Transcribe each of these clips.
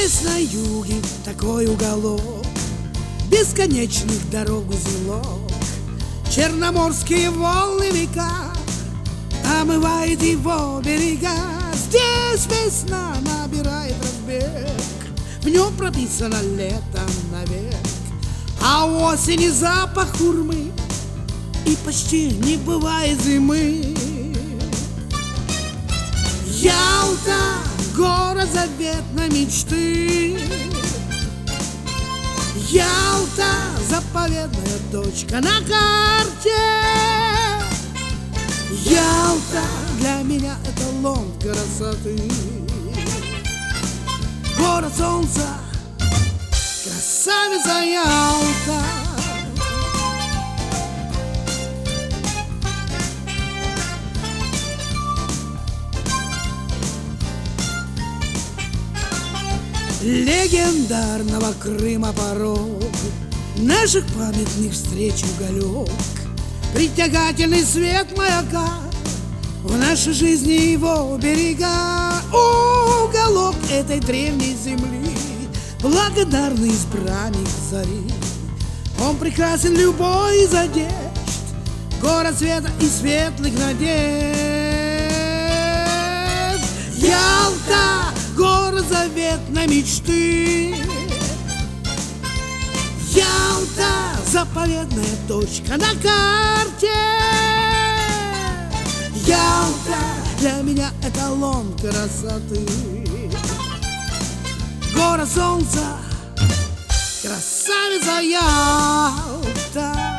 Здесь на юге такой уголок, бесконечных дорог узелок, черноморские волны века омывает его берега. Здесь весна набирает разбег, в нем прописано лето навек, а у осени запах хурмы, и почти не бывает зимы. Ялта, город заветной мечты, Ялта, заповедная точка на карте. Ялта, для меня эталон красоты, город солнца, красавица Ялта. Легендарного Крыма порог, наших памятных встреч уголек, притягательный свет маяка, в нашей жизни его берега. Уголок этой древней земли, благодарный избранник зари, он прекрасен любой из одежд, город света и светлых надежд. Ялта, город заветной мечты, Ялта, заповедная точка на карте. Ялта, для меня эталон красоты, город солнца, красавица Ялта.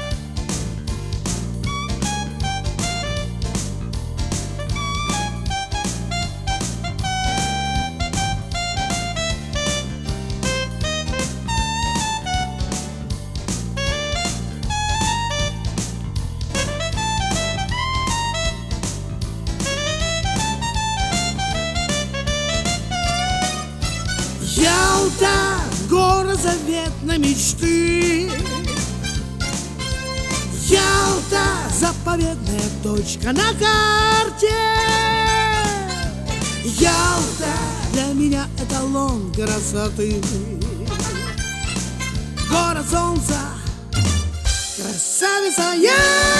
Ялта, город заветной мечты, Ялта, заповедная точка на карте. Ялта, для меня эталон красоты, город солнца, красавица Ялта.